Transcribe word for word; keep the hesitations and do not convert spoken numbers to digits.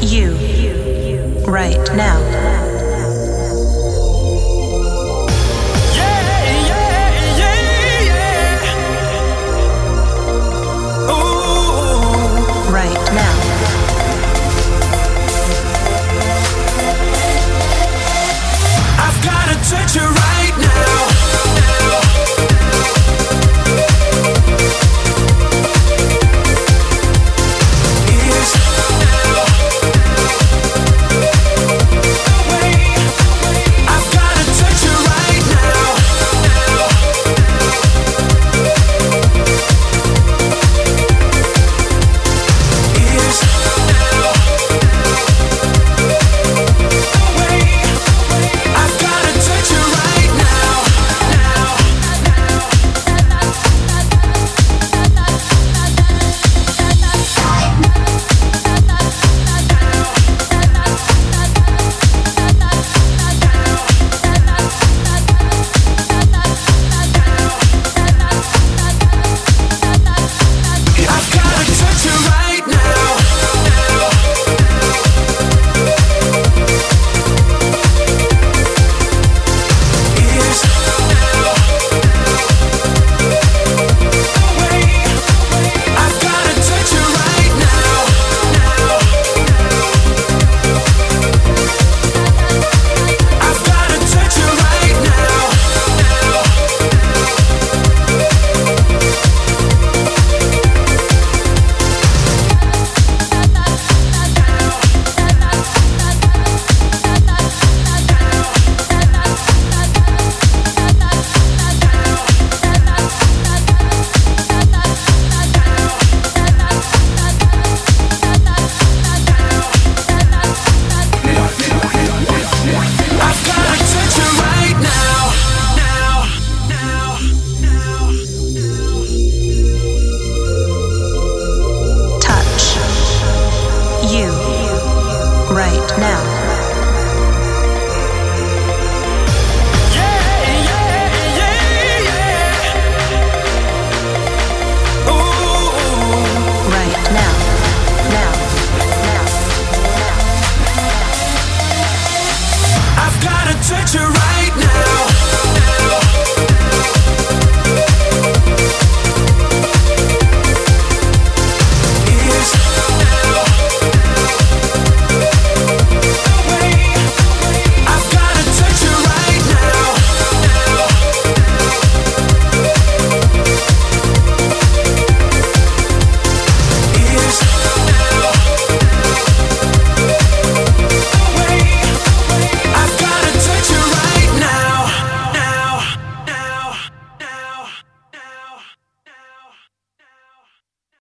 You. Right now. Touch you right now. Is now. I've gotta touch you right now. Is now. I've gotta touch you right now, now. I've gotta touch you right now, now. Is now. I've gotta touch you right now, now. I've gotta touch you right now, now. I've gotta touch you right now, now, now, now. Touch. You. Right now.